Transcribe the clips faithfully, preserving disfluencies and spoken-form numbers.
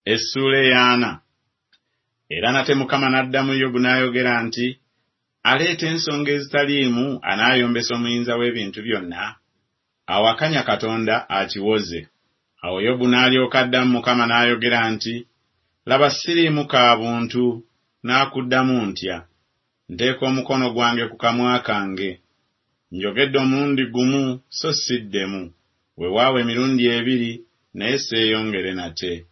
Essula eyaana. Era nate Mukama n'addamu Yobu n'ayogera nti, aleeta ensonga ezitaliimu anaayombesa omuyinza w'ebintu byonna? Awakanya Katonda akiwoze. Awo Yobu n'alyoka addamu Mukama n'ayogera nti, laba siriimu ka buntu, n'akuddamu ntya. Nteeka omukono gwange ku kamwa kange. Njogedde omulundi gumu so siddemu, weewaawo emirundi ebiri naye seeyongere nate.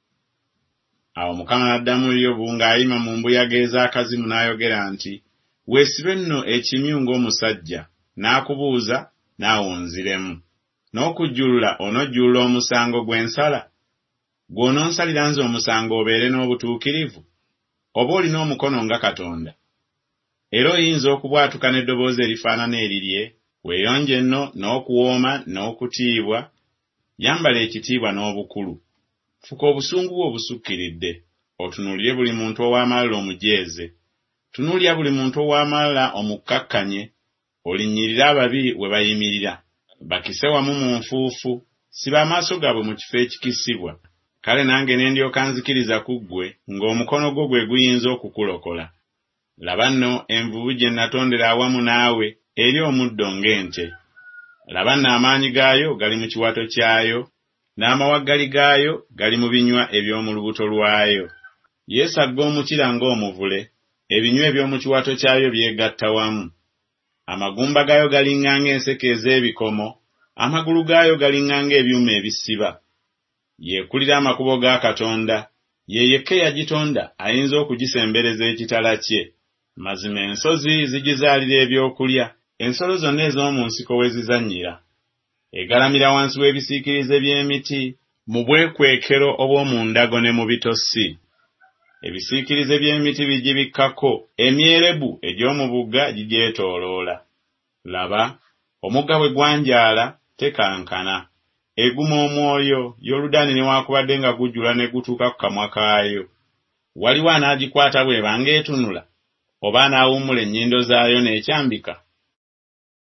Awo Mukama n'addamu Yobu ng'ayima mu mbuyaga ez'akazimu n'ayogera nti, weesibe nno ekimyu ng'omusajja, n'akubuuza naawe onziremu. N'okujjulula onojjulula omusango gw'ensala? Gw'ononsalira nze omusango obeere n'obutuukirivu? Oba olina omukono nga Katonda? Era oyinza okubwatuka n'eddoboozi erifaanana erirye? Weeyonje nno n'okuwooma n'okutiibwa. Yambala ekitiibwa n'obukulu. Fuka obusungu bwo obusukkiridde. Otunuulire buli muntu ow'amalala omujeeze. Tunuulira buli muntu ow'amalala omukkakkanye. Olinnyirira ababi we bayimirira. Bakise wamu mu nfuufu. Siba amaaso gaabwe mu kifo ekikisibwa. Kale nange ne ndyoka nzikiriza ku ggwe, ng'omukono gwo gwe guyinza okukulokola. Laba nno envubu gye natondera awamu naawe eri omuddo ng'ente. Laba nno amaanyi gaayo gali mu kiwato kyayo, n'amawaggali gaayo gali mu binywa eby'omu lubuto lwayo. Yeesagga omukira ng'omuvule, ebinywa eby'omu kiwato kyayo byegatta wamu. Amagumba gaayo galiŋŋanga enseke ez'ebikomo, amagulu gaayo galiŋŋanga ebyuma ebisiba. Yeekulira amakubo ga Katonda, ye yekka yagitonda ayinza okugisembereza ekitala kye. Mazima ensozi zigizaalira ebyokulya, ensolo zonna ez'omu nsiko we zizannyira. Egalamira wansi w'ebisiikirize by'emiti, mu bwekwekero obw'omu ndago ne mu bitosi. Ebisiikirize by'emiti bigibikkako, emyerebu egy'omu bugga gigyetooloola. Laba, omugga bwe gwanjaala tekankana. Eguma omwoyo, Yoludaani newaakubadde nga gujjula ne gutuuka ku kamwa kaayo. Waliwo anaagikwata bw'eba ng'etunula, oba anaawummula ennyindo zaayo n'ekyambika?